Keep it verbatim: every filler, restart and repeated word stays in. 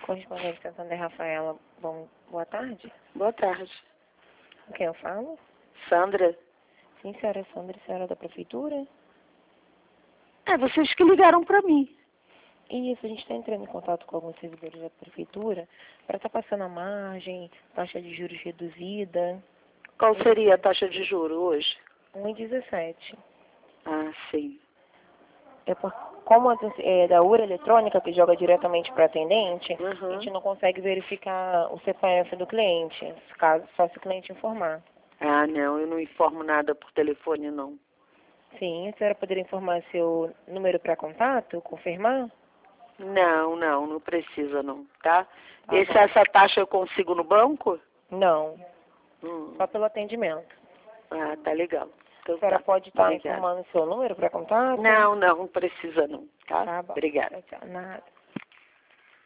Correspondente Santander Rafaela, bom, boa tarde. Boa tarde. Com quem eu falo? Sandra? Sim, senhora Sandra, senhora da prefeitura? É, vocês que ligaram para mim. Isso, a gente está entrando em contato com alguns servidores da prefeitura para estar passando a margem, taxa de juros reduzida. Qual seria a taxa de juro hoje? um vírgula dezessete. Ah, sim. É por, como a- é da urna eletrônica que joga diretamente para atendente, Uhum. a gente não consegue verificar o C P F do cliente, caso só se o cliente informar. Ah, não, eu não informo nada por telefone, não. Sim, a senhora poderia informar seu número para contato, confirmar? Não, não, não precisa não, tá? Tá Esse, bom. essa taxa eu consigo no banco? Não, Hum. só pelo atendimento. Ah, tá legal. Então A senhora tá. pode estar Obrigada. informando seu número para contato? Não, não, não precisa não, tá? Tá bom. Obrigada. Tchau, tchau. Nada.